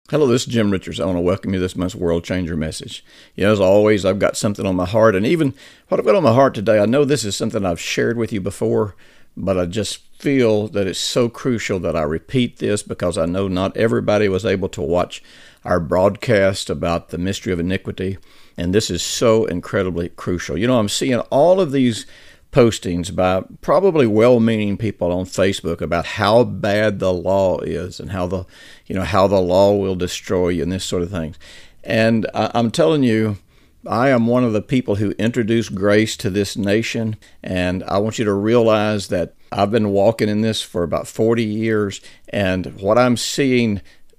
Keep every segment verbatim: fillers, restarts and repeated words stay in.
Hello, this is Jim Richards. I want to welcome you to this month's World Changer message. You know, as always, I've got something on my heart, and even what I've got on my heart today, I know this is something I've shared with you before, but I just feel that it's so crucial that I repeat this because I know not everybody was able to watch our broadcast about the mystery of iniquity, and this is so incredibly crucial. You know, I'm seeing all of these postings by probably well-meaning people on Facebook about how bad the law is and how the, you know, how the law will destroy you and this sort of thing. And I, I'm telling you, I am one of the people who introduced grace to this nation, and I want you to realize that I've been walking in this for about forty years, and what I'm seeing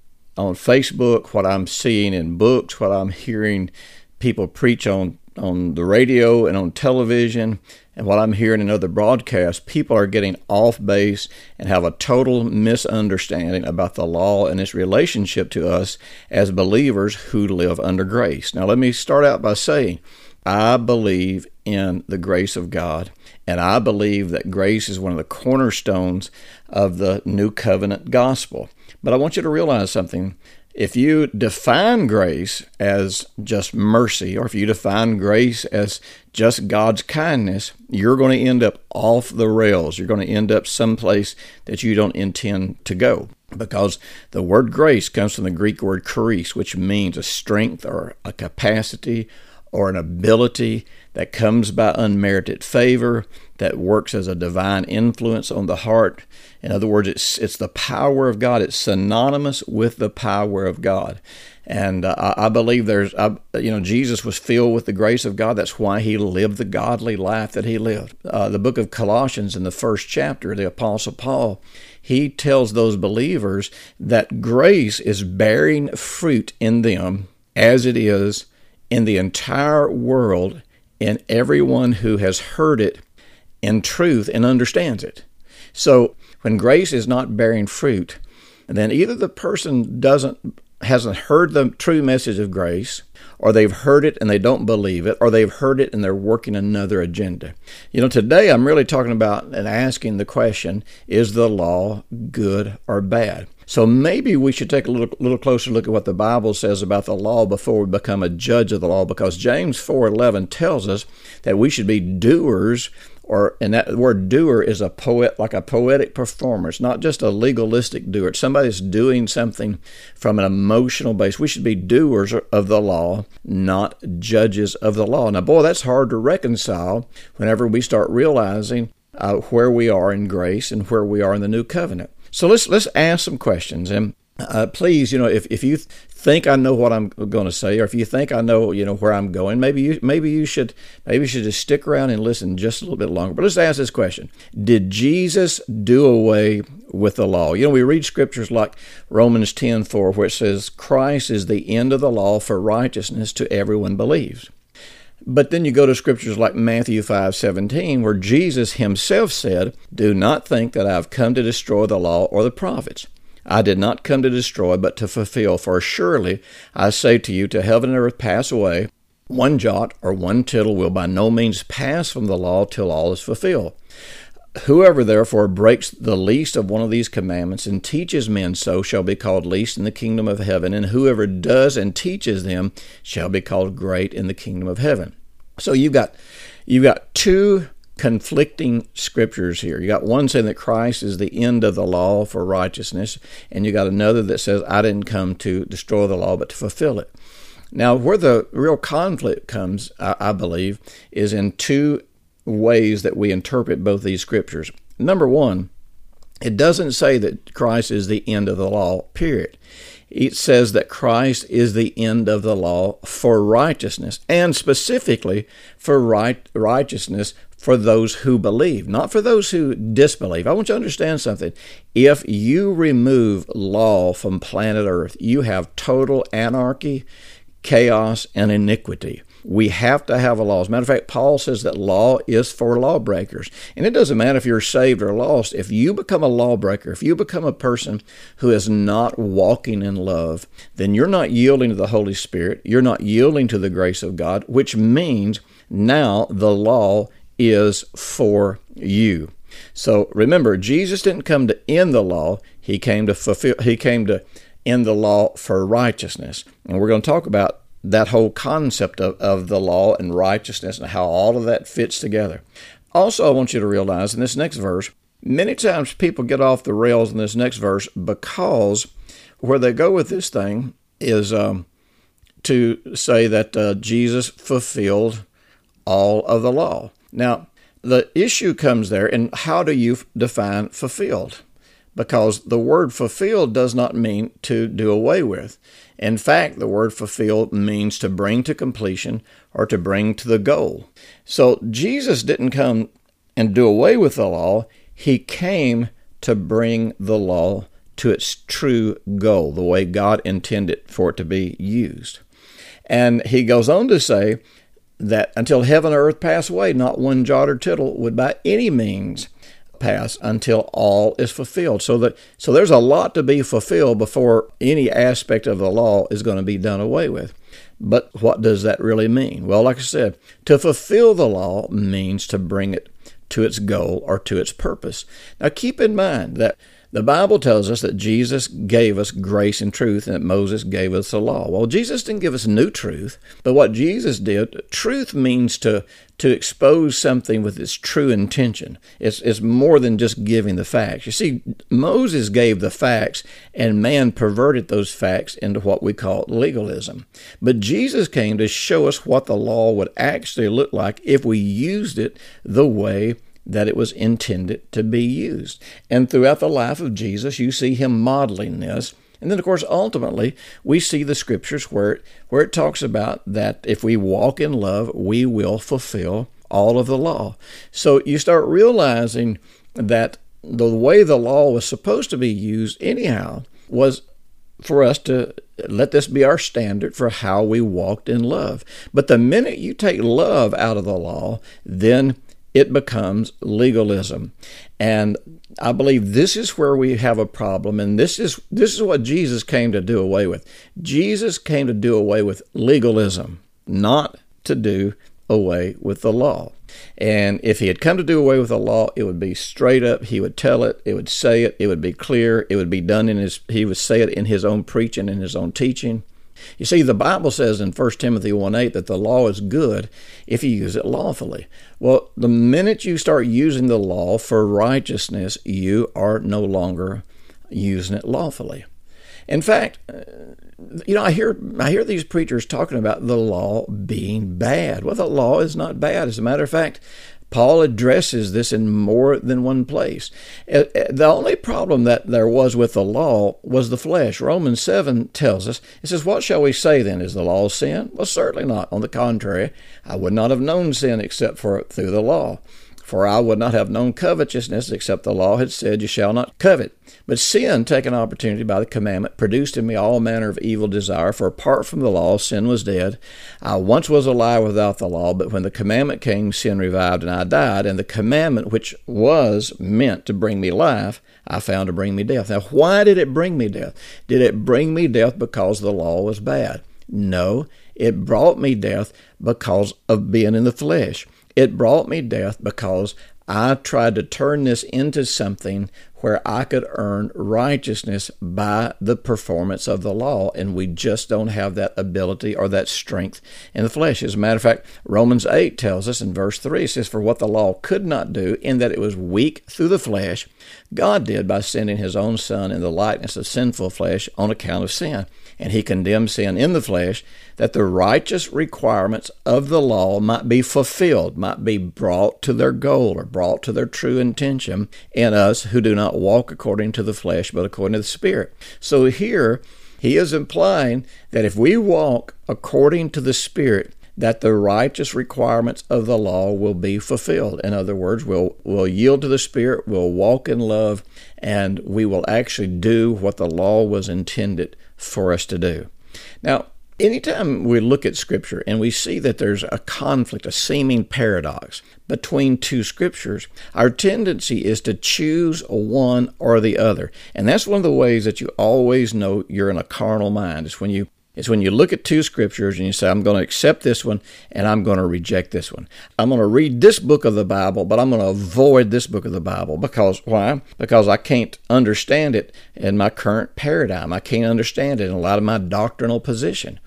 on Facebook, what I'm seeing in books, what I'm hearing people preach on on the radio and on television, and what I'm hearing in other broadcasts, people are getting off base and have a total misunderstanding about the law and its relationship to us as believers who live under grace. Now, let me start out by saying, I believe in the grace of God, and I believe that grace is one of the cornerstones of the New Covenant gospel. But I want you to realize something. If you define grace as just mercy, or if you define grace as just God's kindness, you're going to end up off the rails. You're going to end up someplace that you don't intend to go. Because the word grace comes from the Greek word charis, which means a strength or a capacity or an ability that comes by unmerited favor, that works as a divine influence on the heart. In other words, it's it's the power of God. It's synonymous with the power of God. And uh, I, I believe there's, I, you know, Jesus was filled with the grace of God. That's why he lived the godly life that he lived. Uh, the book of Colossians in the first chapter, the Apostle Paul, he tells those believers that grace is bearing fruit in them as it is in the entire world, in everyone who has heard it in truth and understands it. So when grace is not bearing fruit, then either the person doesn't hasn't heard the true message of grace, or they've heard it and they don't believe it, or they've heard it and they're working another agenda. You know, today I'm really talking about and asking the question, is the law good or bad? So maybe we should take a little, little closer look at what the Bible says about the law before we become a judge of the law, because James four eleven tells us that we should be doers, or and that word doer is a poet, like a poetic performer. It's not just a legalistic doer. It's somebody that's doing something from an emotional base. We should be doers of the law, not judges of the law. Now, boy, that's hard to reconcile whenever we start realizing uh, where we are in grace and where we are in the new covenant. So let's let's ask some questions, and uh, please, you know, if, if you think I know what I'm going to say, or if you think I know, you know, where I'm going, maybe you maybe you should maybe you should just stick around and listen just a little bit longer. But let's ask this question: did Jesus do away with the law? You know, we read scriptures like Romans ten four, where it says, "Christ is the end of the law for righteousness to everyone believes." But then you go to scriptures like Matthew five seventeen, where Jesus himself said, "Do not think that I have come to destroy the law or the prophets. I did not come to destroy, but to fulfill. For surely I say to you, till heaven and earth pass away, one jot or one tittle will by no means pass from the law till all is fulfilled. Whoever therefore breaks the least of one of these commandments and teaches men so shall be called least in the kingdom of heaven, and whoever does and teaches them shall be called great in the kingdom of heaven." So you've got you've got two conflicting scriptures here. You got one saying that Christ is the end of the law for righteousness, and you got another that says, "I didn't come to destroy the law, but to fulfill it." Now, where the real conflict comes, I, I believe, is in two ways that we interpret both these scriptures. Number one, it doesn't say that Christ is the end of the law, period. It says that Christ is the end of the law for righteousness, and specifically for right righteousness for those who believe, not for those who disbelieve. I want you to understand something. If you remove law from planet Earth, you have total anarchy, chaos, and iniquity. We have to have a law. As a matter of fact, Paul says that law is for lawbreakers. And it doesn't matter if you're saved or lost. If you become a lawbreaker, if you become a person who is not walking in love, then you're not yielding to the Holy Spirit. You're not yielding to the grace of God, which means now the law is for you. So remember, Jesus didn't come to end the law. He came to fulfill. He came to in the law for righteousness. And we're going to talk about that whole concept of, of the law and righteousness and how all of that fits together. Also, I want you to realize in this next verse, many times people get off the rails in this next verse because where they go with this thing is um, to say that uh, Jesus fulfilled all of the law. Now, the issue comes there, and how do you define fulfilled? Because the word fulfilled does not mean to do away with. In fact, the word fulfilled means to bring to completion or to bring to the goal. So Jesus didn't come and do away with the law. He came to bring the law to its true goal, the way God intended for it to be used. And he goes on to say that until heaven and earth pass away, not one jot or tittle would by any means pass until all is fulfilled. So that so there's a lot to be fulfilled before any aspect of the law is going to be done away with. But what does that really mean? Well, like I said, to fulfill the law means to bring it to its goal or to its purpose. Now keep in mind that the Bible tells us that Jesus gave us grace and truth and that Moses gave us the law. Well, Jesus didn't give us new truth, but what Jesus did, truth means to, to expose something with its true intention. It's, it's more than just giving the facts. You see, Moses gave the facts and man perverted those facts into what we call legalism. But Jesus came to show us what the law would actually look like if we used it the way that it was intended to be used. And throughout the life of Jesus, you see him modeling this. And then, of course, ultimately, we see the scriptures where it, where it talks about that if we walk in love, we will fulfill all of the law. So you start realizing that the way the law was supposed to be used anyhow was for us to let this be our standard for how we walked in love. But the minute you take love out of the law, then it becomes legalism. And I believe this is where we have a problem, and this is this is what Jesus came to do away with. Jesus came to do away with legalism, not to do away with the law. And if he had come to do away with the law, it would be straight up. He would tell it, it would say it, it would be clear, it would be done in his, he would say it in his own preaching, in his own teaching. You see, the Bible says in First Timothy one eight that the law is good if you use it lawfully. Well, the minute you start using the law for righteousness, you are no longer using it lawfully. In fact, you know, I hear I hear these preachers talking about the law being bad. Well, the law is not bad. As a matter of fact, Paul addresses this in more than one place. The only problem that there was with the law was the flesh. Romans seven tells us, it says, "What shall we say then? Is the law sin? Well, certainly not. On the contrary, I would not have known sin except for through the law. For I would not have known covetousness except the law had said, you shall not covet. But sin, taking opportunity by the commandment, produced in me all manner of evil desire. For apart from the law, sin was dead. I once was alive without the law, but when the commandment came, sin revived, and I died. And the commandment, which was meant to bring me life, I found to bring me death." Now, why did it bring me death? Did it bring me death because the law was bad? No, it brought me death because of being in the flesh. It brought me death because I tried to turn this into something where I could earn righteousness by the performance of the law, and we just don't have that ability or that strength in the flesh. As a matter of fact, Romans eight tells us in verse three, it says, "For what the law could not do, in that it was weak through the flesh, God did by sending his own Son in the likeness of sinful flesh on account of sin. And he condemned sin in the flesh, that the righteous requirements of the law might be fulfilled, might be brought to their goal or brought to their true intention in us who do not walk according to the flesh, but according to the Spirit." So here he is implying that if we walk according to the Spirit, that the righteous requirements of the law will be fulfilled. In other words, we'll, we'll yield to the Spirit, we'll walk in love, and we will actually do what the law was intended for us to do. Now, anytime we look at Scripture and we see that there's a conflict, a seeming paradox between two Scriptures, our tendency is to choose one or the other. And that's one of the ways that you always know you're in a carnal mind. It's when you It's when you look at two scriptures and you say, I'm going to accept this one and I'm going to reject this one. I'm going to read this book of the Bible, but I'm going to avoid this book of the Bible. Because why? Because I can't understand it in my current paradigm. I can't understand it in a lot of my doctrinal position.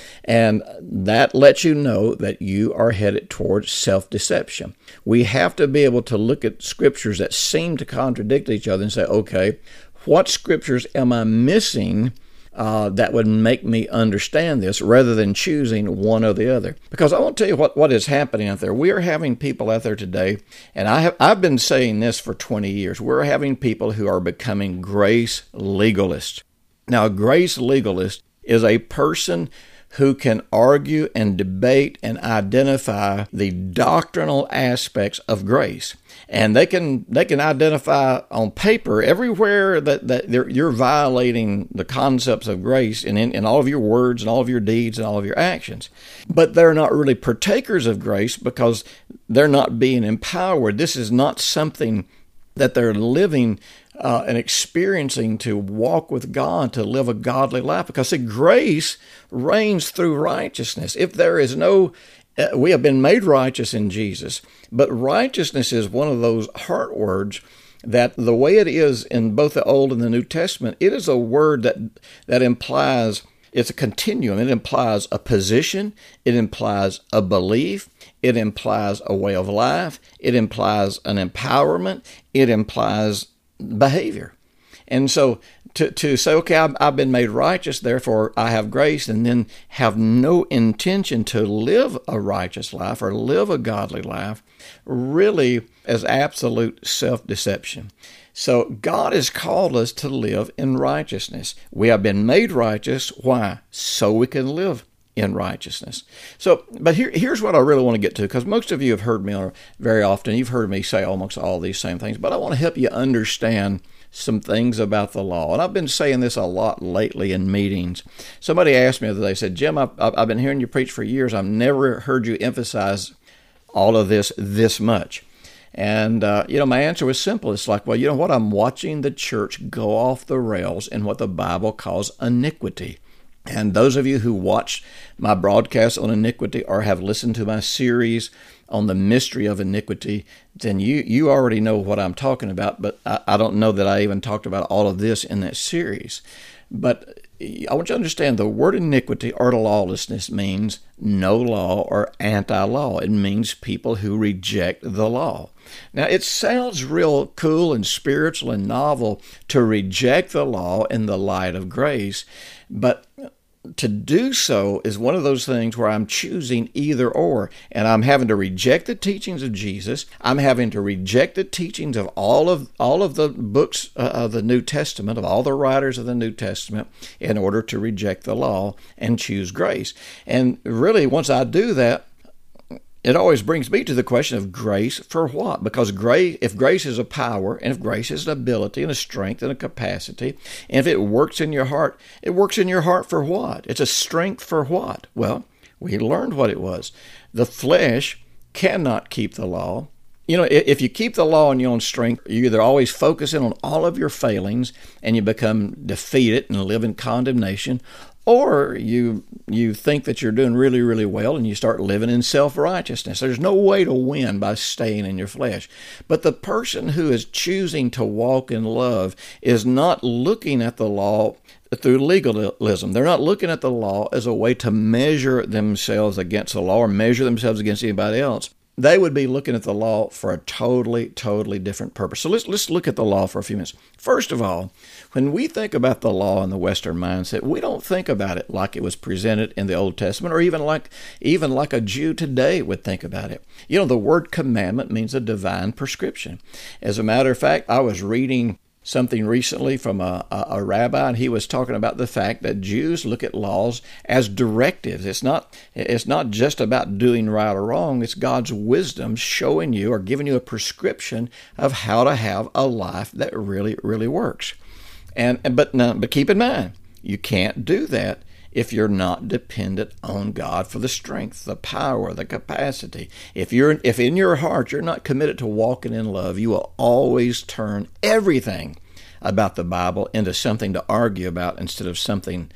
And that lets you know that you are headed towards self-deception. We have to be able to look at scriptures that seem to contradict each other and say, okay, what scriptures am I missing uh, that would make me understand this, rather than choosing one or the other? Because I want to tell you what, what is happening out there. We are having people out there today, and I have, I've been saying this for twenty years. We're having people who are becoming grace legalists. Now, a grace legalist is a person who can argue and debate and identify the doctrinal aspects of grace. And they can they can identify on paper everywhere that, that you're violating the concepts of grace in, in, in all of your words and all of your deeds and all of your actions. But they're not really partakers of grace because they're not being empowered. This is not something that they're living Uh, and experiencing to walk with God, to live a godly life. Because, see, grace reigns through righteousness. If there is no, uh, we have been made righteous in Jesus, but righteousness is one of those heart words that the way it is in both the Old and the New Testament, it is a word that that implies, it's a continuum. It implies a position. It implies a belief. It implies a way of life. It implies an empowerment. It implies behavior. And so to, to say, okay, I've, I've been made righteous, therefore I have grace, and then have no intention to live a righteous life or live a godly life, really is absolute self-deception. So God has called us to live in righteousness. We have been made righteous. Why? So we can live in righteousness. So, but here, here's what I really want to get to, because most of you have heard me very often. You've heard me say almost all these same things, but I want to help you understand some things about the law. And I've been saying this a lot lately in meetings. Somebody asked me the other day, said, Jim, I've, I've been hearing you preach for years. I've never heard you emphasize all of this this much. And, uh, you know, my answer was simple. It's like, well, you know what? I'm watching the church go off the rails in what the Bible calls iniquity. And those of you who watch my broadcast on iniquity or have listened to my series on the mystery of iniquity, then you, you already know what I'm talking about, but I, I don't know that I even talked about all of this in that series. But I want you to understand the word iniquity or lawlessness means no law or anti-law. It means people who reject the law. Now, it sounds real cool and spiritual and novel to reject the law in the light of grace, but to do so is one of those things where I'm choosing either or, and I'm having to reject the teachings of Jesus. I'm having to reject the teachings of all of all of the books uh, of the New Testament, of all the writers of the New Testament, in order to reject the law and choose grace. And really, once I do that, it always brings me to the question of grace for what? Because grace, if grace is a power, and if grace is an ability and a strength and a capacity, and if it works in your heart, it works in your heart for what? It's a strength for what? Well, we learned what it was. The flesh cannot keep the law. You know, if you keep the law in your own strength, you either always focus in on all of your failings and you become defeated and live in condemnation, or you you think that you're doing really, really well and you start living in self-righteousness. There's no way to win by staying in your flesh. But the person who is choosing to walk in love is not looking at the law through legalism. They're not looking at the law as a way to measure themselves against the law or measure themselves against anybody else. They would be looking at the law for a totally, totally different purpose. So let's let's look at the law for a few minutes. First of all, when we think about the law in the Western mindset, we don't think about it like it was presented in the Old Testament, or even like even like a Jew today would think about it. You know, the word commandment means a divine prescription. As a matter of fact, I was reading something recently from a, a, a rabbi, and he was talking about the fact that Jews look at laws as directives. It's not it's not just about doing right or wrong. It's God's wisdom showing you or giving you a prescription of how to have a life that really, really works. And, and but no, but keep in mind, you can't do that if you're not dependent on God for the strength, the power, the capacity. If you're if in your heart you're not committed to walking in love, you will always turn everything about the Bible into something to argue about instead of something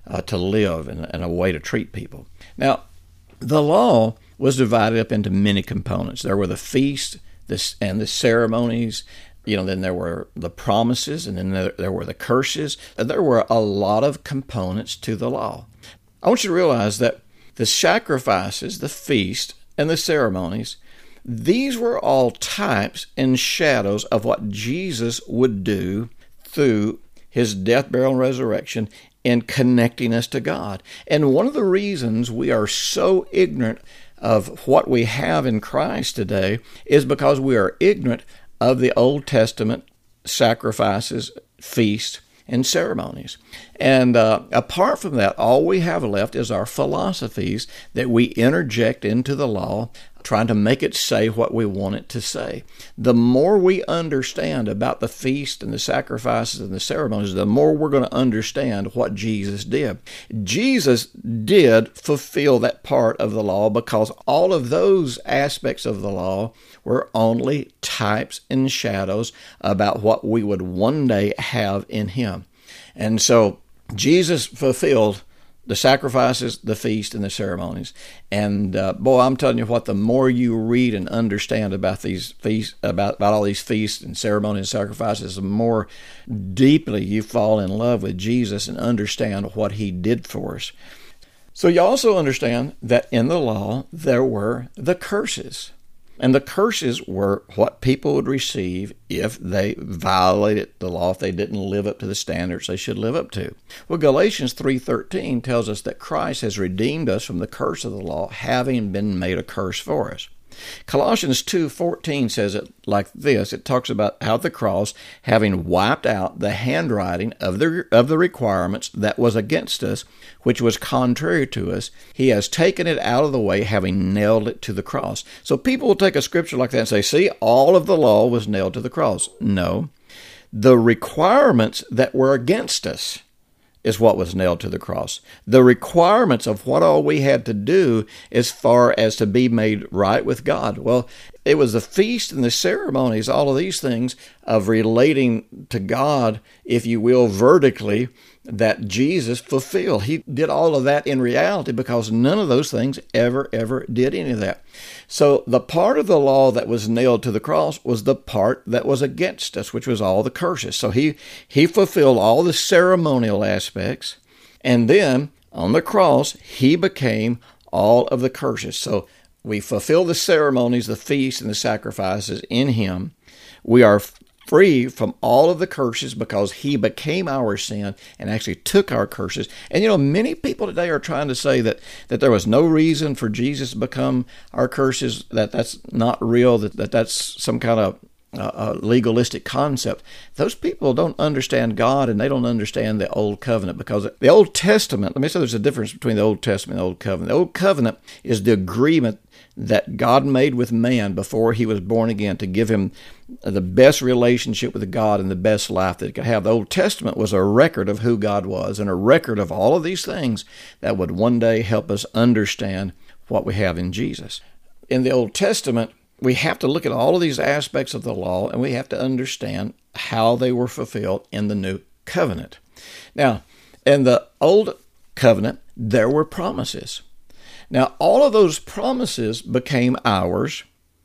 uh, to live and, and a way to treat people. Now, the law was divided up into many components. There were the feasts this, and the ceremonies. You know, then there were the promises, and then there, there were the curses. There were a lot of components to the law. I want you to realize that the sacrifices, the feast, and the ceremonies, these were all types and shadows of what Jesus would do through his death, burial, and resurrection in connecting us to God. And one of the reasons we are so ignorant of what we have in Christ today is because we are ignorant of the Old Testament sacrifices, feasts, and ceremonies. And uh, apart from that, all we have left is our philosophies that we interject into the law, trying to make it say what we want it to say. The more we understand about the feast and the sacrifices and the ceremonies, the more we're going to understand what Jesus did. Jesus did fulfill that part of the law because all of those aspects of the law were only types and shadows about what we would one day have in him. And so Jesus fulfilled the sacrifices, the feast, and the ceremonies. And uh, boy, I'm telling you what, the more you read and understand about these feasts, about, about all these feasts and ceremonies and sacrifices, the more deeply you fall in love with Jesus and understand what he did for us. So you also understand that in the law, there were the curses. And the curses were what people would receive if they violated the law, if they didn't live up to the standards they should live up to. Well, Galatians three thirteen tells us that Christ has redeemed us from the curse of the law, having been made a curse for us. Colossians two fourteen says it like this. It talks about how the cross, having wiped out the handwriting of the of the requirements that was against us, which was contrary to us, he has taken it out of the way, having nailed it to the cross. So people will take a scripture like that and say, see, all of the law was nailed to the cross. No. The requirements that were against us is what was nailed to the cross. The requirements of what all we had to do as far as to be made right with God. Well, it was the feast and the ceremonies, all of these things of relating to God, if you will, vertically, that Jesus fulfilled. He did all of that in reality because none of those things ever, ever did any of that. So the part of the law that was nailed to the cross was the part that was against us, which was all the curses. So he, he fulfilled all the ceremonial aspects, and then on the cross, he became all of the curses. So we fulfill the ceremonies, the feasts, and the sacrifices in him. We are free from all of the curses because he became our sin and actually took our curses. And you know, many people today are trying to say that, that there was no reason for Jesus to become our curses, that that's not real, that, that that's some kind of uh, a legalistic concept. Those people don't understand God, and they don't understand the Old Covenant, because the Old Testament, let me say there's a difference between the Old Testament and the Old Covenant. The Old Covenant is the agreement that God made with man before he was born again to give him the best relationship with God and the best life that he could have. The Old Testament was a record of who God was and a record of all of these things that would one day help us understand what we have in Jesus. In the Old Testament, we have to look at all of these aspects of the law, and we have to understand how they were fulfilled in the New Covenant. Now, in the Old Covenant, there were promises. Now, all of those promises became ours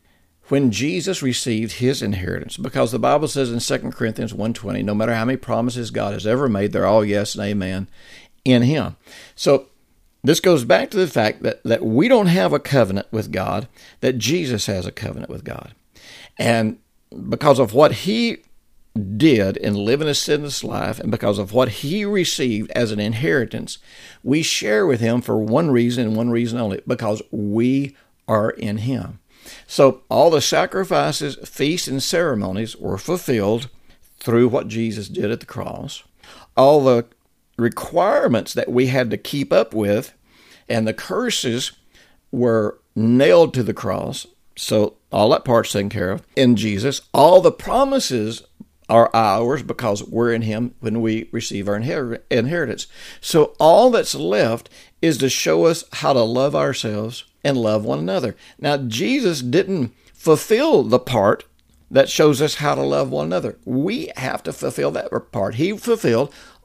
when Jesus received his inheritance, because the Bible says in Second Corinthians one twenty, no matter how many promises God has ever made, they're all yes and amen in him. So this goes back to the fact that, that we don't have a covenant with God, that Jesus has a covenant with God. And because of what he did in living a sinless life, and because of what he received as an inheritance, we share with him for one reason and one reason only, because we are in him. So all the sacrifices, feasts, and ceremonies were fulfilled through what Jesus did at the cross. All the requirements that we had to keep up with and the curses were nailed to the cross. So all that part's taken care of in Jesus. All the promises are ours because we're in him when we receive our inher- inheritance. So all that's left is to show us how to love ourselves and love one another. Now, Jesus didn't fulfill the part that shows us how to love one another. We have to fulfill that part. He fulfilled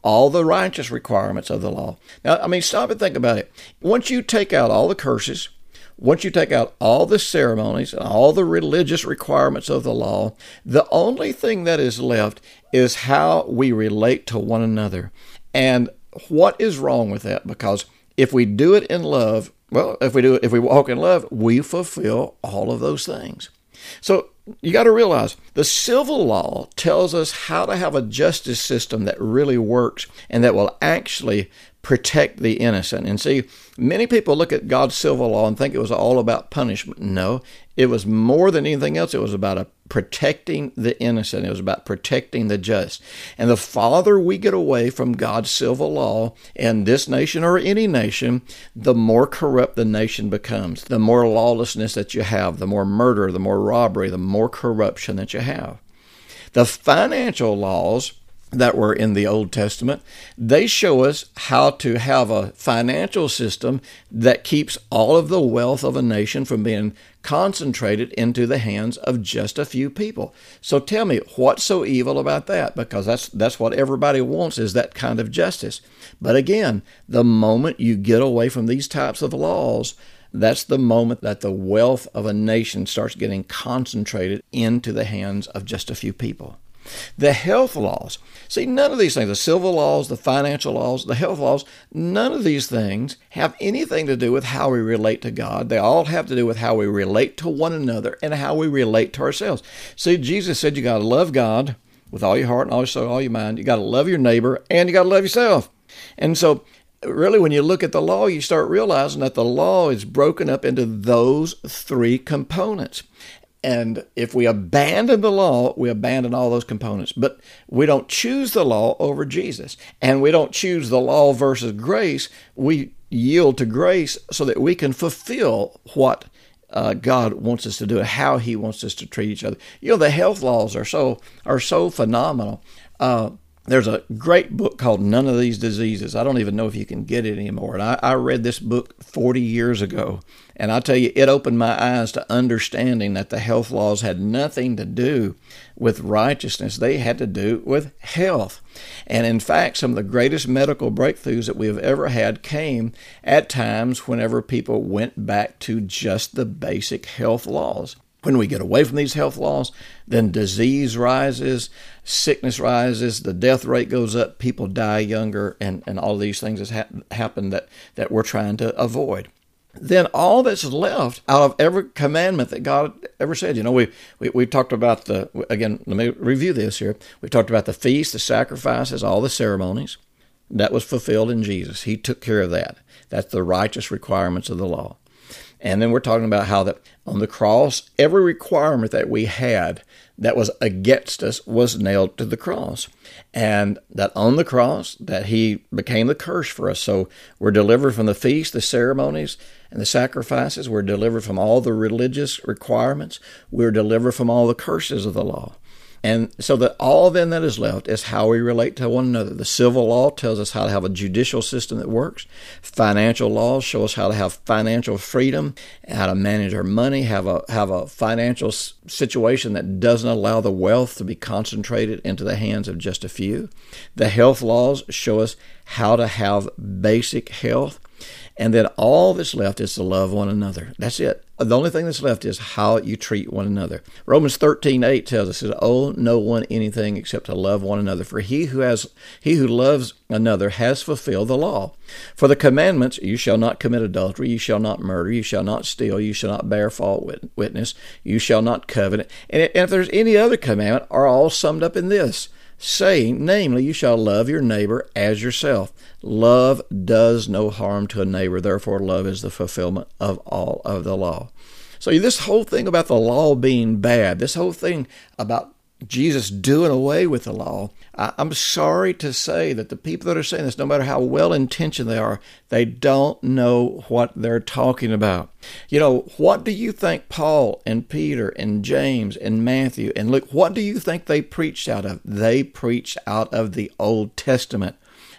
all the righteous requirements of the law. Now, I mean, stop and think about it. Once you take out all the curses, once you take out all the ceremonies and all the religious requirements of the law, the only thing that is left is how we relate to one another. And what is wrong with that? Because if we do it in love, well, if we do it, if we walk in love, we fulfill all of those things. So you got to realize the civil law tells us how to have a justice system that really works and that will actually protect the innocent. And see, many people look at God's civil law and think it was all about punishment. No, it was more than anything else. It was about a protecting the innocent. It was about protecting the just. And the farther we get away from God's civil law in this nation or any nation, the more corrupt the nation becomes. The more lawlessness that you have, the more murder, the more robbery, the more corruption that you have. The financial laws that were in the Old Testament, they show us how to have a financial system that keeps all of the wealth of a nation from being concentrated into the hands of just a few people. So tell me, what's so evil about that? Because that's that's what everybody wants, is that kind of justice. But again, the moment you get away from these types of laws, that's the moment that the wealth of a nation starts getting concentrated into the hands of just a few people. The health laws. See, none of these things, the civil laws, the financial laws, the health laws, none of these things have anything to do with how we relate to God. They all have to do with how we relate to one another and how we relate to ourselves. See, Jesus said you got to love God with all your heart and all your soul, all your mind. You got to love your neighbor and you got to love yourself. And so really, when you look at the law, you start realizing that the law is broken up into those three components. And if we abandon the law, we abandon all those components. But we don't choose the law over Jesus. And we don't choose the law versus grace. We yield to grace so that we can fulfill what uh, God wants us to do and how He wants us to treat each other. You know, the health laws are so are so phenomenal. Uh, There's a great book called None of These Diseases. I don't even know if you can get it anymore. And I, I read this book forty years ago. And I tell you, it opened my eyes to understanding that the health laws had nothing to do with righteousness. They had to do with health. And in fact, some of the greatest medical breakthroughs that we have ever had came at times whenever people went back to just the basic health laws. When we get away from these health laws, then disease rises, sickness rises, the death rate goes up, people die younger, and, and all of these things has ha- happened that, that we're trying to avoid. Then all that's left out of every commandment that God ever said, you know, we, we, we talked about the, again, let me review this here. We talked about the feast, the sacrifices, all the ceremonies. That was fulfilled in Jesus. He took care of that. That's the righteous requirements of the law. And then we're talking about how that on the cross, every requirement that we had that was against us was nailed to the cross. And that on the cross, that He became the curse for us. So we're delivered from the feast, the ceremonies, and the sacrifices. We're delivered from all the religious requirements. We're delivered from all the curses of the law. And so that all then that is left is how we relate to one another. The civil law tells us how to have a judicial system that works. Financial laws show us how to have financial freedom, how to manage our money, have a have a financial situation that doesn't allow the wealth to be concentrated into the hands of just a few. The health laws show us how to have basic health. And then all that's left is to love one another. That's it. The only thing that's left is how you treat one another. Romans thirteen eight tells us, it owe no one anything except to love one another. For he who has he who loves another has fulfilled the law. For the commandments, you shall not commit adultery, you shall not murder, you shall not steal, you shall not bear false witness, you shall not covet. And if there's any other commandment, are all summed up in this, saying, namely, you shall love your neighbor as yourself. Love does no harm to a neighbor. Therefore, love is the fulfillment of all of the law. So this whole thing about the law being bad, this whole thing about Jesus doing away with the law, I, I'm sorry to say that the people that are saying this, no matter how well-intentioned they are, they don't know what they're talking about. You know, what do you think Paul and Peter and James and Matthew and Luke, what do you think they preached out of? They preached out of the Old Testament.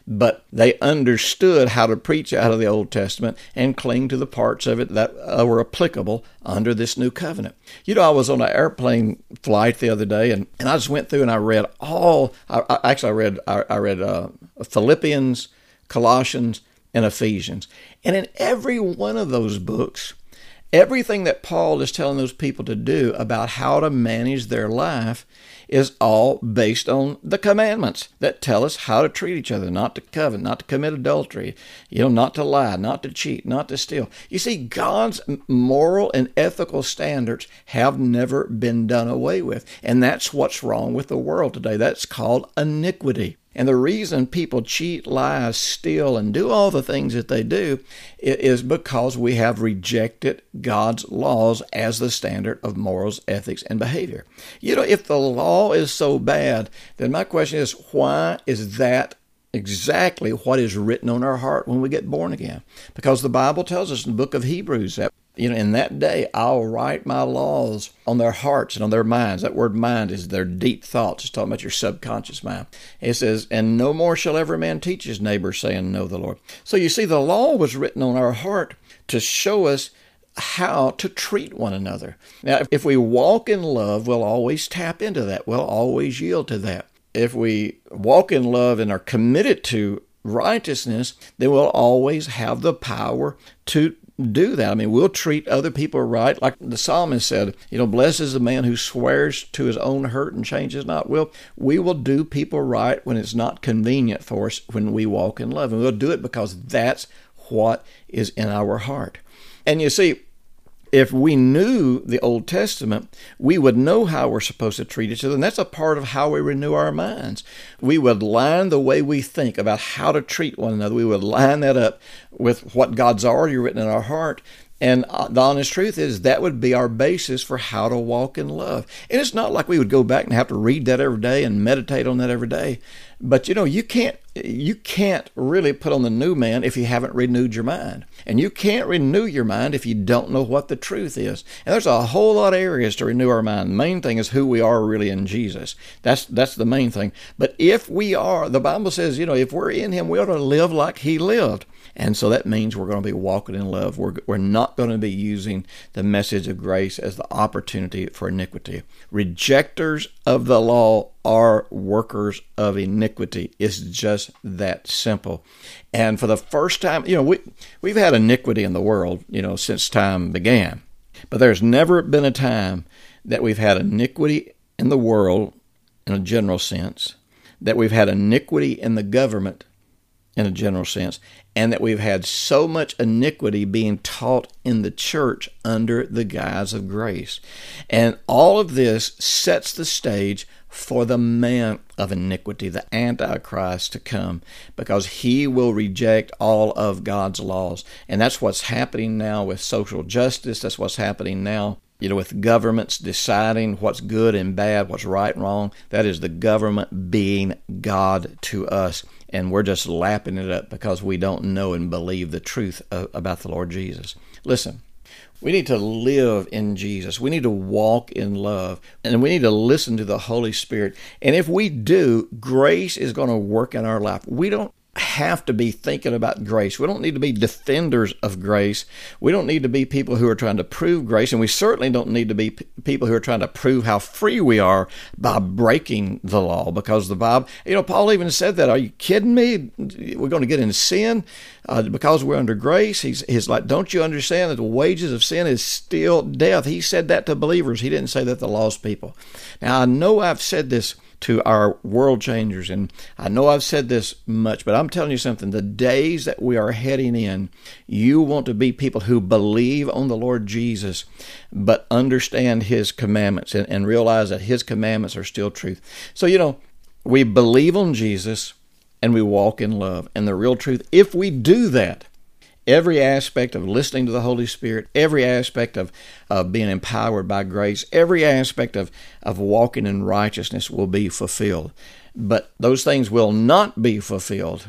but they understood how to preach out of the Old Testament and cling to the parts of it that uh, were applicable under this new covenant. You know, I was on an airplane flight the other day, and, and I just went through and I read all, I, I actually I read, I, I read uh, Philippians, Colossians, and Ephesians. And in every one of those books, everything that Paul is telling those people to do about how to manage their life is all based on the commandments that tell us how to treat each other, not to covet, not to commit adultery, you know, not to lie, not to cheat, not to steal. You see, God's moral and ethical standards have never been done away with. And that's what's wrong with the world today. That's called iniquity. And the reason people cheat, lie, steal, and do all the things that they do is because we have rejected God's laws as the standard of morals, ethics, and behavior. You know, if the law is so bad, then my question is, why is that exactly what is written on our heart when we get born again? Because the Bible tells us in the book of Hebrews that, you know, in that day, I'll write my laws on their hearts and on their minds. That word mind is their deep thoughts. It's talking about your subconscious mind. It says, and no more shall every man teach his neighbor, saying, know the Lord. So you see, the law was written on our heart to show us how to treat one another. Now, if we walk in love, we'll always tap into that. We'll always yield to that. If we walk in love and are committed to righteousness, then we'll always have the power to do that. I mean, we'll treat other people right. Like the psalmist said, you know, blessed is the man who swears to his own hurt and changes not. Well, we will do people right when it's not convenient for us when we walk in love. And we'll do it because that's what is in our heart. And you see, if we knew the Old Testament, we would know how we're supposed to treat each other, and that's a part of how we renew our minds. We would line the way we think about how to treat one another. We would line that up with what God's already written in our heart. And the honest truth is that would be our basis for how to walk in love. And it's not like we would go back and have to read that every day and meditate on that every day. But, you know, you can't you can't really put on the new man if you haven't renewed your mind. And you can't renew your mind if you don't know what the truth is. And there's a whole lot of areas to renew our mind. The main thing is who we are really in Jesus. That's that's the main thing. But if we are, the Bible says, you know, if we're in Him, we ought to live like He lived. And so that means we're going to be walking in love. We're, we're not going to be using the message of grace as the opportunity for iniquity. Rejectors of the law are workers of iniquity. It's just that simple. And for the first time, you know, we, we've had iniquity in the world, you know, since time began. But there's never been a time that we've had iniquity in the world in a general sense, that we've had iniquity in the government in a general sense, and that we've had so much iniquity being taught in the church under the guise of grace. And all of this sets the stage for the man of iniquity, the Antichrist, to come, because he will reject all of God's laws. And that's what's happening now with social justice. That's what's happening now, you know, with governments deciding what's good and bad, what's right and wrong. That is the government being God to us. And we're just lapping it up because we don't know and believe the truth about the Lord Jesus. Listen, we need to live in Jesus. We need to walk in love. And we need to listen to the Holy Spirit. And if we do, grace is going to work in our life. We don't have to be thinking about grace. We don't need to be defenders of grace. We don't need to be people who are trying to prove grace, and we certainly don't need to be p- people who are trying to prove how free we are by breaking the law, because the Bible, you know, Paul even said that. Are you kidding me? We're going to get into sin uh, because we're under grace? He's, he's like, don't you understand that the wages of sin is still death? He said that to believers. He didn't say that to lost people. Now, I know I've said this to our world changers, and I know I've said this much, but I'm telling you something. The days that we are heading in, you want to be people who believe on the Lord Jesus, but understand His commandments and, and realize that His commandments are still truth. So, you know, we believe on Jesus and we walk in love. And the real truth, if we do that, every aspect of listening to the Holy Spirit, every aspect of, of being empowered by grace, every aspect of, of walking in righteousness will be fulfilled. But those things will not be fulfilled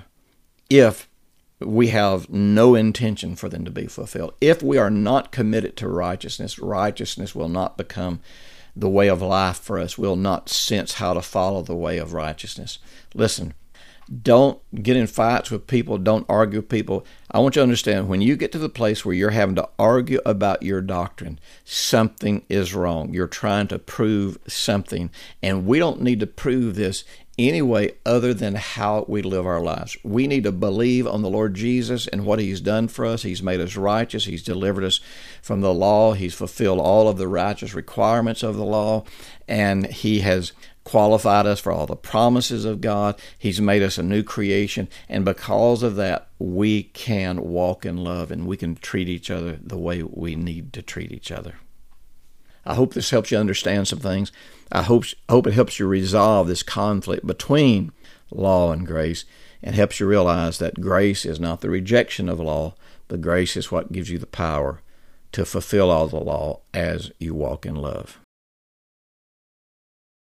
if we have no intention for them to be fulfilled. If we are not committed to righteousness, righteousness will not become the way of life for us. We'll not sense how to follow the way of righteousness. Listen, Don't get in fights with people. Don't argue with people. I want you to understand, when you get to the place where you're having to argue about your doctrine, something is wrong. You're trying to prove something. And we don't need to prove this any way other than how we live our lives. We need to believe on the Lord Jesus and what He's done for us. He's made us righteous. He's delivered us from the law. He's fulfilled all of the righteous requirements of the law. And He has qualified us for all the promises of God. He's made us a new creation. And because of that, we can walk in love and we can treat each other the way we need to treat each other. I hope this helps you understand some things. I hope, I hope it helps you resolve this conflict between law and grace, and helps you realize that grace is not the rejection of law, but grace is what gives you the power to fulfill all the law as you walk in love.